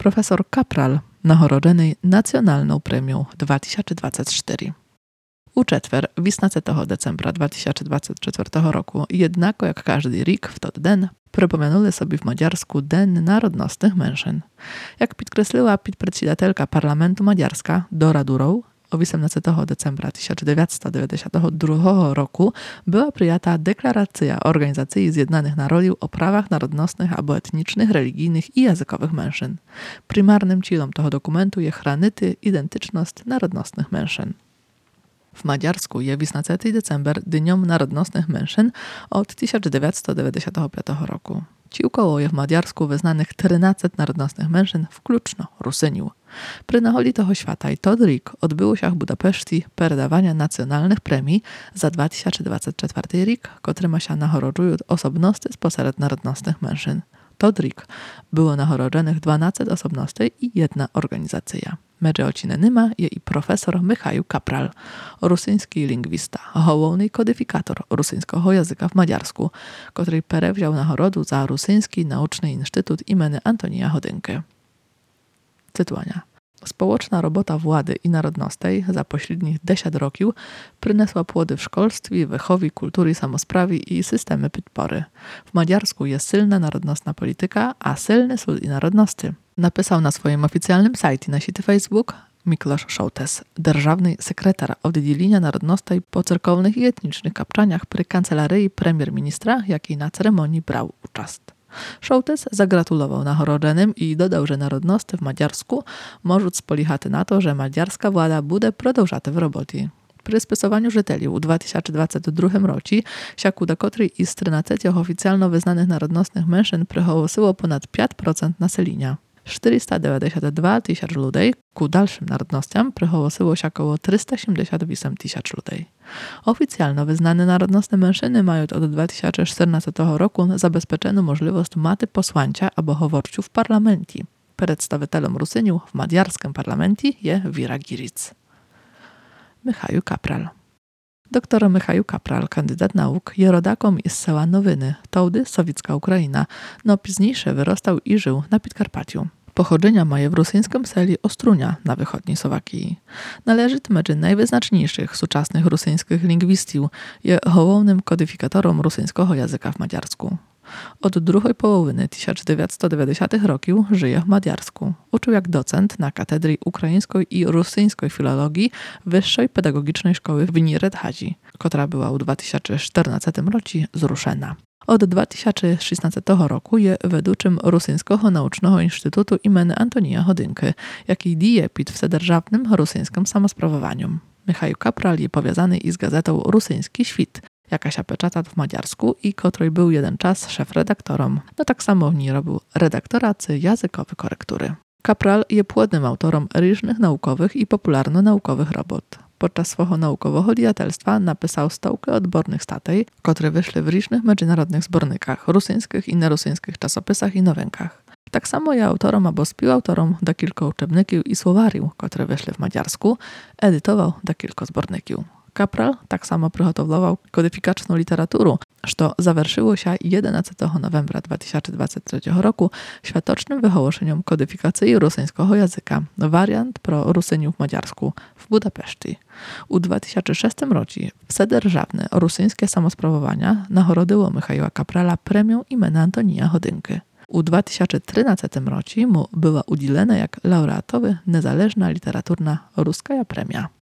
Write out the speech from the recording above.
profesor Kapral, nagorodzony Nacionalną premią 2024. U четвер, 18 decembra 2024 roku, jednako jak każdy rік w ten den, przypomenuli sobie w Maďarsku Den Narodnostnych Menšin. Jak podkreśliła przedsiedatelka parlamentu maďarska Dora Durov, 18 decembra 1992 roku była przyjęta deklaracja Organizacji Zjednanych Narodów o prawach narodnostnych albo etnicznych, religijnych i językowych mężczyzn. Primarnym celem tego dokumentu jest chranić identyczność narodnostnych mężczyzn. W Maďarsku je 18 december Dnią Narodnostnych Mężczyzn od 1995 roku. Ciłkoło je w Maďarsku wyznanych 13 narodnostnych mężczyzn, wkluczno Rusyniów. Przy nachodzi toho świata i ten rok odbyło się w Budapeszti perdawania nacjonalnych premii za 2024 rok, który ma się nahorodzują osobności spośród narodnostnych mężczyzn. Ten rok było nahorodzonych 12 osobności i jedna organizacja. Między ocinanymi jest i profesor Michał Kapral, rosyjski lingwista, główny kodyfikator rosyjskiego języka w Maďarsku, który przewziął nagrodę za Rosyjski Nauczny Instytut imienia Antonija Chodynki. Cytuania. Społeczna robota władzy i narodnostej za pośrednich 10 roków przyniosła płody w szkolstwie, wychowie, kulturze, samosprawie i systemy podpory. W Maďarsku jest silna narodnostna polityka, a silny są i narodności. Napisał na swoim oficjalnym sajcie na sieci Facebook Mikloš Šoltes, державний sekretar oddzielenia narodnostej po cerkownych i etnicznych kapczaniach przy kancelarii premier-ministra, jakiej na ceremonii brał udział. Šoltes zagratulował nahorodzonym i dodał, że narodnosty w Maďarsku mogą spolichać na to, że maďarska władza będzie продовжати w robocie. Przy spisowaniu żyteli w 2022 roku siaku do której z 13 oficjalno wyznanych narodnostnych mężczyzn przyhłosiło ponad 5% naselenia. 492 tysięcy ludzi, ku dalszym narodnostiom przyhłosiło się około 378 tysięcy ludzi. Oficjalno wyznane narodnostne mężczyzny mają od 2014 roku zabezpieczoną możliwość maty posłancia albo hovorciu w parlamencie. Przedstawicielem Rusyniów w maďarskim parlamencie jest Vira Giric. Michał Kapral. Doktor Michał Kapral, kandydat nauk, jest rodakom z sela Nowyny, tołdy sowiecka Ukraina, no późniejsze wyrostał i żył na Podkarpaciu. Pochodzenia ma je w rosyjskim seli Ostrunia na wychodniej Słowakii. Należy między najwyznaczniejszych współczesnych rosyjskich lingwistów, jest głównym kodyfikatorom rosyjskiego języka w Maďarsku. Od drugiej połowy 1990 roków żyje w Maďarsku. Uczył jak docent na katedrze ukraińskiej i rosyjskiej filologii Wyższej Pedagogicznej Szkoły w Niredhazi, która była w 2014 roku zruszona. Od 2016 roku jest weduczym Rosyjskiego Naucznego Instytutu imienia Antonija Chodynki, jaki dzieje w wседержавnym rosyjskim samosprawowaniu. Michał Kapral jest powiązany z gazetą Rosyjski Świt, jaka się peczata w Maďarsku i której był jeden czas szef-redaktorem. No tak samo w niej robił redaktoracy językowe korektury. Kapral jest płodnym autorem różnych naukowych i popularno-naukowych robót. Podczas swojego naukowego dziecielstwa napisał stałkę odbornych statej, które wyszły w różnych międzynarodowych zbornikach, rosyjskich i nierosyjskich czasopisach i nowinkach. Tak samo jest autorem albo współautorem do kilku uczebników i słowariów, które wyszły w Maďarsku, edytował do kilku zborników. Kapral tak samo przygotowywał kodyfikaczną literaturę, co zaвершило się 11 novembra 2023 roku światocznym wyhłoszeniem kodyfikacji rosyjskiego języka, wariant pro Rusyniów w Maďarsku w Budapeszti. U 2006 roku wседержавne rosyjskie samosprawowania nagrodziło Michała Kaprala premią imienia Antonija Chodynki. U 2013 roku mu była udzielona jak laureatowy niezależna literaturna ruska premia.